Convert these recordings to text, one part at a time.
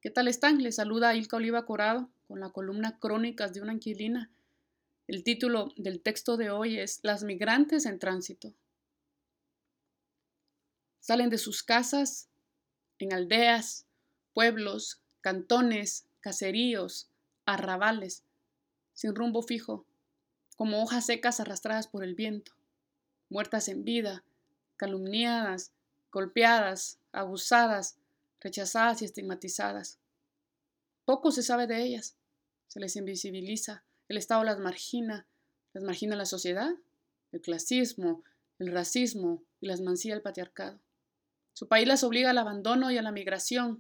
¿Qué tal están? Les saluda Ilka Oliva Corado con la columna Crónicas de una inquilina. El título del texto de hoy es Las migrantes en tránsito. Salen de sus casas en aldeas, pueblos, cantones, caseríos, arrabales, sin rumbo fijo, como hojas secas arrastradas por el viento, muertas en vida, calumniadas, golpeadas, abusadas, rechazadas y estigmatizadas. Poco se sabe de ellas, se les invisibiliza, el Estado las margina la sociedad, el clasismo, el racismo y las mancilla el patriarcado. Su país las obliga al abandono y a la migración.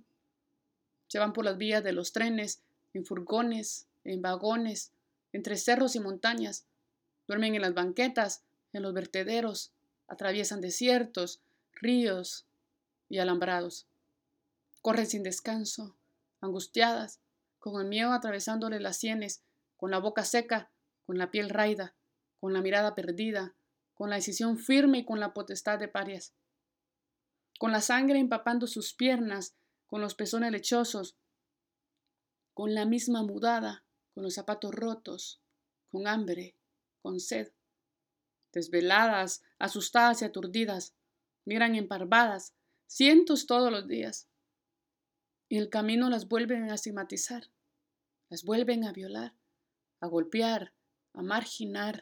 Se van por las vías de los trenes, en furgones, en vagones, entre cerros y montañas. Duermen en las banquetas, en los vertederos, atraviesan desiertos, ríos y alambrados. Corren sin descanso, angustiadas, con el miedo atravesándole las sienes, con la boca seca, con la piel raída, con la mirada perdida, con la decisión firme y con la potestad de parias. Con la sangre empapando sus piernas, con los pezones lechosos, con la misma mudada, con los zapatos rotos, con hambre, con sed. Desveladas, asustadas y aturdidas, miran emparvadas, cientos todos los días. Y el camino las vuelven a estigmatizar, las vuelven a violar, a golpear, a marginar.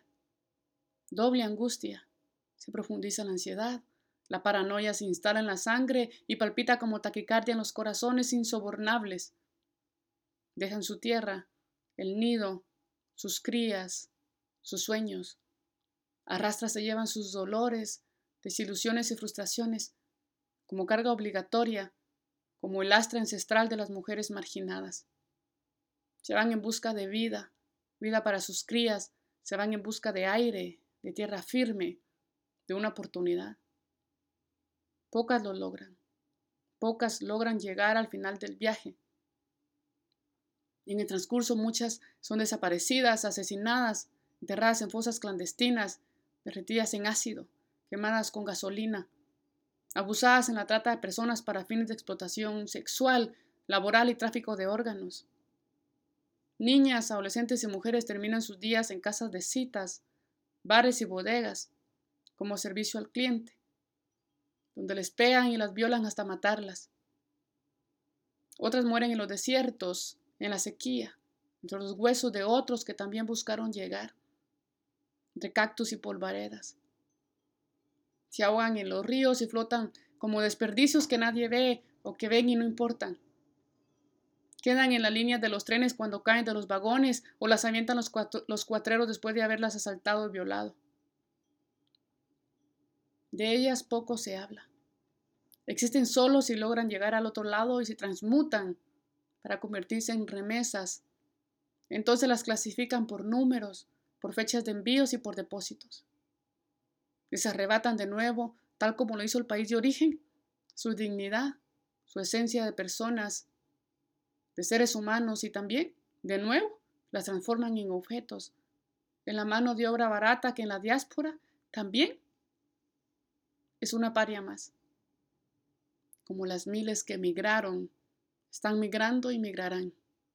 Doble angustia. Se profundiza la ansiedad, la paranoia se instala en la sangre y palpita como taquicardia en los corazones insobornables. Dejan su tierra, el nido, sus crías, sus sueños. Arrastras se llevan sus dolores, desilusiones y frustraciones, como carga obligatoria, como el lastre ancestral de las mujeres marginadas. Se van en busca de vida, vida para sus crías, se van en busca de aire, de tierra firme, de una oportunidad. Pocas lo logran, pocas logran llegar al final del viaje. Y en el transcurso muchas son desaparecidas, asesinadas, enterradas en fosas clandestinas, derretidas en ácido, quemadas con gasolina, abusadas en la trata de personas para fines de explotación sexual, laboral y tráfico de órganos. Niñas, adolescentes y mujeres terminan sus días en casas de citas, bares y bodegas, como servicio al cliente, donde les pegan y las violan hasta matarlas. Otras mueren en los desiertos, en la sequía, entre los huesos de otros que también buscaron llegar, entre cactus y polvaredas. Se ahogan en los ríos y flotan como desperdicios que nadie ve o que ven y no importan. Quedan en las líneas de los trenes cuando caen de los vagones o las avientan los cuatreros después de haberlas asaltado y violado. De ellas poco se habla. Existen solo si logran llegar al otro lado y se transmutan para convertirse en remesas. Entonces las clasifican por números, por fechas de envíos y por depósitos. Les arrebatan de nuevo, tal como lo hizo el país de origen, su dignidad, su esencia de personas, de seres humanos y también, de nuevo, las transforman en objetos, en la mano de obra barata que en la diáspora también es una paria más. Como las miles que emigraron, están migrando y migrarán.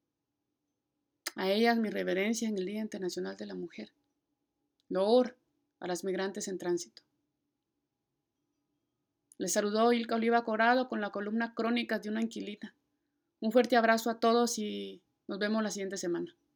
A ellas mi reverencia en el Día Internacional de la Mujer. Loor a las migrantes en tránsito. Les saludó Ilka Oliva Corado con la columna Crónicas de una inquilina. Un fuerte abrazo a todos y nos vemos la siguiente semana.